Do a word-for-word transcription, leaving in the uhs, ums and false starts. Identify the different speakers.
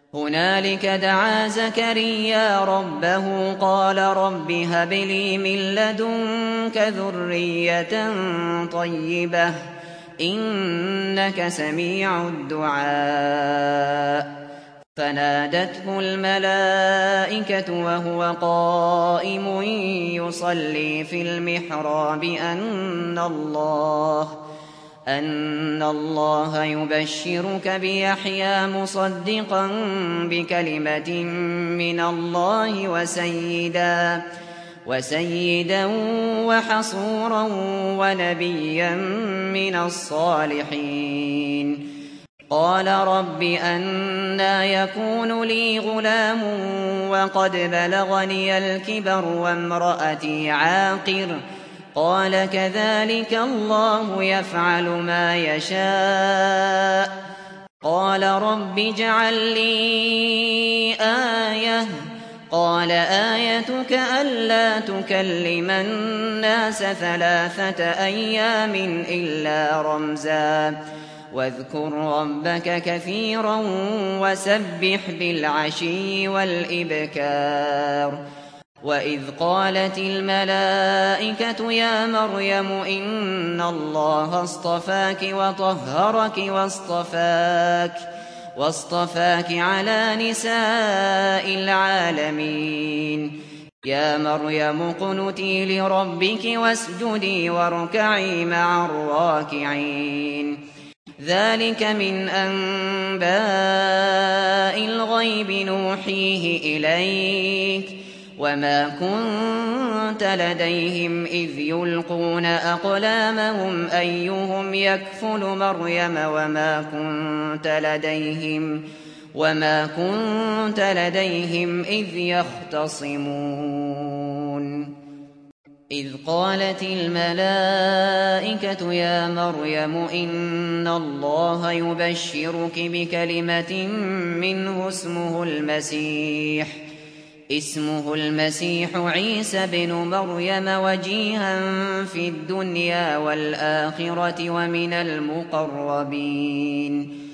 Speaker 1: هنالك دعا زكريا ربه قال رب هب لي من لدنك ذرية طيبة إنك سميع الدعاء. فنادته الملائكة وهو قائم يصلي في المحراب أن الله أن الله يبشرك بيحيى مصدقا بكلمة من الله وسيدا وسيدا وحصورا ونبيا من الصالحين. قال رب أنى يكون لي غلام وقد بلغني الكبر وامرأتي عاقر قال كذلك الله يفعل ما يشاء. قال رب اجعل لي آية قال آيتك ألا تكلم الناس ثلاثة أيام إلا رمزا واذكر ربك كثيرا وسبح بالعشي والإبكار. وإذ قالت الملائكة يا مريم إن الله اصطفاك وطهرك واصطفاك, واصطفاك على نساء العالمين. يا مريم اقنتي لربك واسجدي واركعي مع الراكعين. ذلك من أنباء الغيب نوحيه إليك وما كنت لديهم إذ يلقون أقلامهم أيهم يكفل مريم وما كنت لديهم وما كنت لديهم إذ يختصمون. إذ قالت الملائكة يا مريم إن الله يبشرك بكلمة منه اسمه المسيح اسمه المسيح عيسى بن مريم وجيها في الدنيا والآخرة ومن المقربين.